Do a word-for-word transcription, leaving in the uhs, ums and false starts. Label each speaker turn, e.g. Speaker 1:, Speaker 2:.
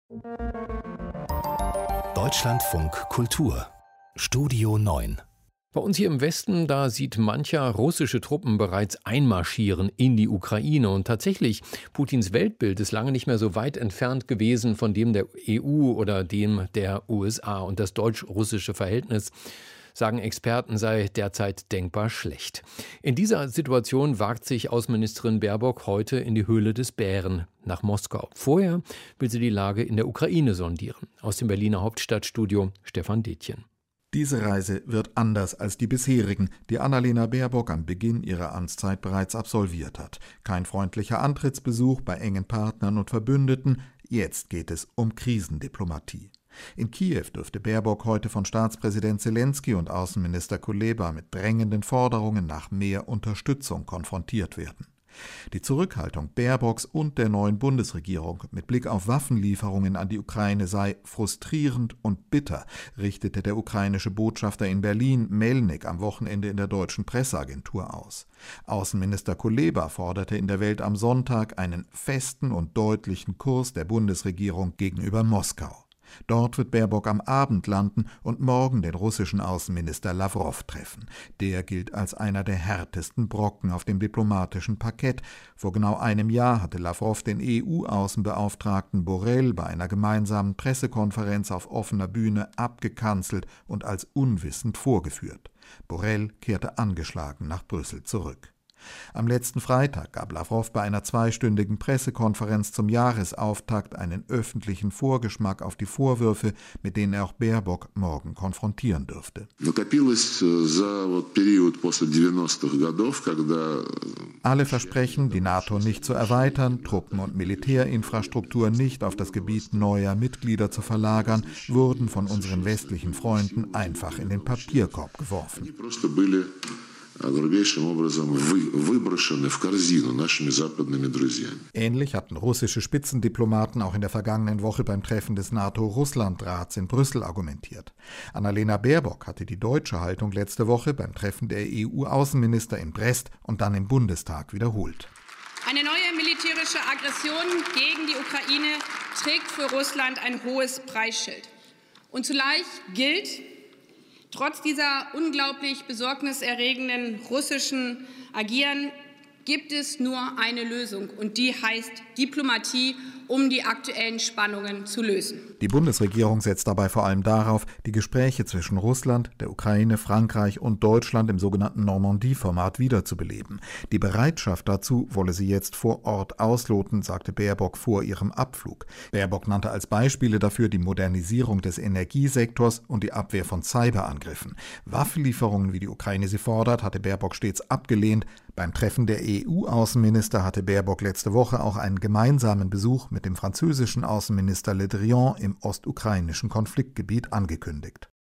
Speaker 1: Deutschlandfunk Kultur Studio neun.
Speaker 2: Bei uns hier im Westen, da sieht mancher russische Truppen bereits einmarschieren in die Ukraine. Und tatsächlich, Putins Weltbild ist lange nicht mehr so weit entfernt gewesen von dem der E U oder dem der U S A. Und das deutsch-russische Verhältnis, sagen Experten, sei derzeit denkbar schlecht. In dieser Situation wagt sich Außenministerin Baerbock heute in die Höhle des Bären nach Moskau. Vorher will sie die Lage in der Ukraine sondieren. Aus dem Berliner Hauptstadtstudio Stefan Detjen.
Speaker 3: Diese Reise wird anders als die bisherigen, die Annalena Baerbock am Beginn ihrer Amtszeit bereits absolviert hat. Kein freundlicher Antrittsbesuch bei engen Partnern und Verbündeten, jetzt geht es um Krisendiplomatie. In Kiew dürfte Baerbock heute von Staatspräsident Selenskyj und Außenminister Kuleba mit drängenden Forderungen nach mehr Unterstützung konfrontiert werden. Die Zurückhaltung Baerbocks und der neuen Bundesregierung mit Blick auf Waffenlieferungen an die Ukraine sei frustrierend und bitter, richtete der ukrainische Botschafter in Berlin, Melnik, am Wochenende in der deutschen Presseagentur aus. Außenminister Kuleba forderte in der Welt am Sonntag einen festen und deutlichen Kurs der Bundesregierung gegenüber Moskau. Dort wird Baerbock am Abend landen und morgen den russischen Außenminister Lawrow treffen. Der gilt als einer der härtesten Brocken auf dem diplomatischen Parkett. Vor genau einem Jahr hatte Lawrow den E U-Außenbeauftragten Borrell bei einer gemeinsamen Pressekonferenz auf offener Bühne abgekanzelt und als unwissend vorgeführt. Borrell kehrte angeschlagen nach Brüssel zurück. Am letzten Freitag gab Lawrow bei einer zweistündigen Pressekonferenz zum Jahresauftakt einen öffentlichen Vorgeschmack auf die Vorwürfe, mit denen er auch Baerbock morgen konfrontieren dürfte. Alle Versprechen, die NATO nicht zu erweitern, Truppen- und Militärinfrastruktur nicht auf das Gebiet neuer Mitglieder zu verlagern, wurden von unseren westlichen Freunden einfach in den Papierkorb geworfen. Ähnlich hatten russische Spitzendiplomaten auch in der vergangenen Woche beim Treffen des NATO-Russland-Rats in Brüssel argumentiert. Annalena Baerbock hatte die deutsche Haltung letzte Woche beim Treffen der E U-Außenminister in Brest und dann im Bundestag wiederholt.
Speaker 4: Eine neue militärische Aggression gegen die Ukraine trägt für Russland ein hohes Preisschild. Und zugleich gilt: Trotz dieser unglaublich besorgniserregenden russischen Agieren gibt es nur eine Lösung, und die heißt Diplomatie, um die aktuellen Spannungen zu lösen.
Speaker 3: Die Bundesregierung setzt dabei vor allem darauf, die Gespräche zwischen Russland, der Ukraine, Frankreich und Deutschland im sogenannten Normandie-Format wiederzubeleben. Die Bereitschaft dazu wolle sie jetzt vor Ort ausloten, sagte Baerbock vor ihrem Abflug. Baerbock nannte als Beispiele dafür die Modernisierung des Energiesektors und die Abwehr von Cyberangriffen. Waffenlieferungen, wie die Ukraine sie fordert, hatte Baerbock stets abgelehnt. Beim Treffen der E U-Außenminister hatte Baerbock letzte Woche auch einen gemeinsamen Besuch mit dem französischen Außenminister Le Drian im ostukrainischen Konfliktgebiet angekündigt.